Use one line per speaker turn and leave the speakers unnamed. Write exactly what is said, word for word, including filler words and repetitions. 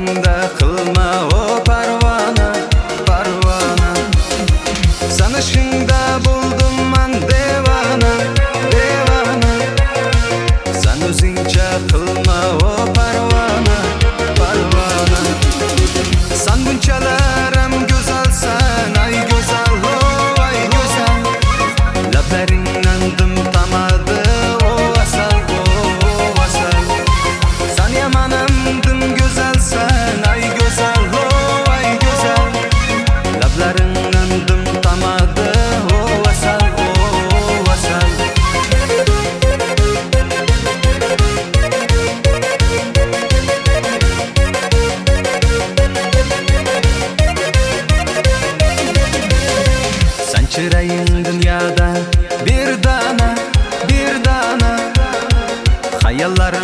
Laplaringda qilma o parvona, parvona. Sanishingda bo'ldim man devona, devona. San o'zingcha qilma o parvona, parvona. San bunchalar ham go'zalsan, ay go'zal, oh ay go'zal. Laplaringdan dim tamadi o asal, oh asal. San yamanim dim go'zalsan, ay go'zal, oh ay go'zal. Laplaringdan dim tamadi o asal, oh asal. San chiraying dunyoda bir dona, bir dona. Hayallarim